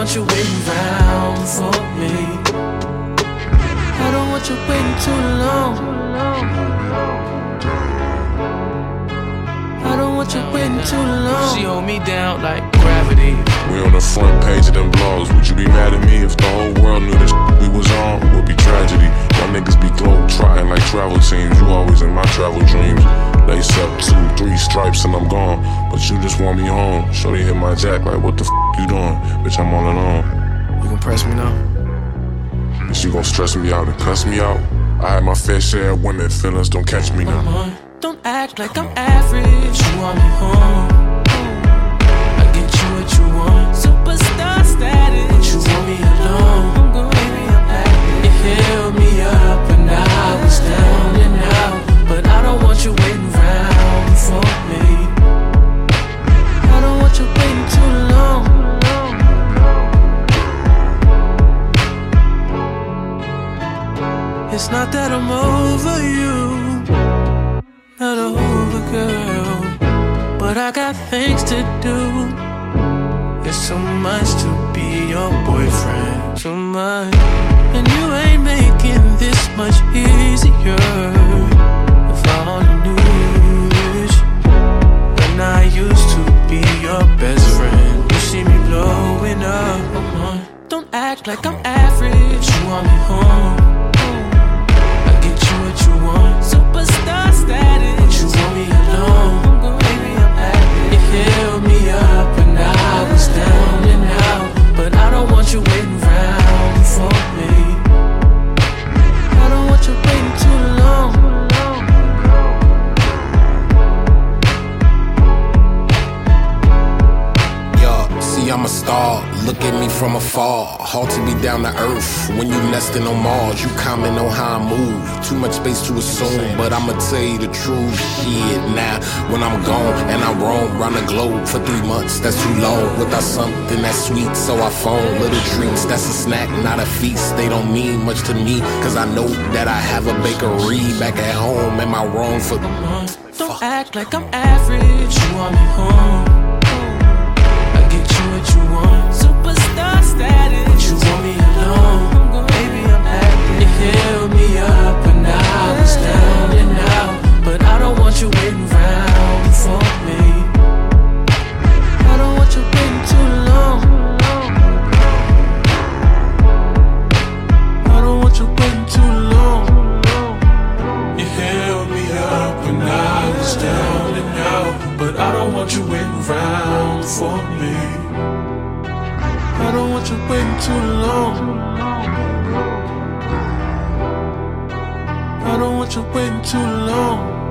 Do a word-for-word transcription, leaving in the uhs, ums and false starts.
want you waiting round for me. I don't want you waiting too long. I don't want you waiting too long. She hold me down like gravity. We on the front page of them blogs. Would you be mad at me if the whole world knew this we was on? It would be tragedy. My niggas be globe trotting like travel teams. You always in my travel dreams. Lace up two, three stripes and I'm gone. But you just want me home. Shorty hit my jack like, what the f you doing? Bitch, I'm all alone. You gon' press me now? Is you gon' stress me out and cuss me out? I had my fair share of women, feelings don't catch me now. Uh-huh. Don't act like I'm average. You want me home. I get you what you want. Superstar status. But you want me alone. Baby, I'm happy. You held me up and I was down and out. But I don't want you waiting round for me. I don't want you waiting too long. It's not that I'm over you, not over, girl, but I got things to do. It's so much to be your boyfriend, too much. And you ain't making this much easier. If I only knew this. When I used to be your best friend, you see me blowing up. Uh-huh. Don't act like I'm average. You want me home. What you want, superstar status. But you want me alone. Baby, I'm happy. You held me up and I was down and out. But I don't want you waiting round for me. I don't want you waiting too long. Yo, see I'm a star. Look at me from afar, hard to be down to earth. When you nesting on Mars, you comment on how I move. Too much space to assume, but I'ma tell you the truth. Shit, now when I'm gone and I roam round the globe for three months, that's too long. Without something that's sweet, so I phone little treats. That's a snack, not a feast. They don't mean much to me, cause I know that I have a bakery back at home. Am I wrong for the month? Don't Fuck. Act like I'm average. You want me home. I get you what you want. Superstar status. But you want me alone. Baby, I'm happy. You held me up and I was down and out. But I don't want you waiting round for me. I don't want you waiting too long. I don't want you waiting too long. You held me up and I was down and out. But I don't want you waiting round for me. I don't want you waiting too long. I don't want you waiting too long.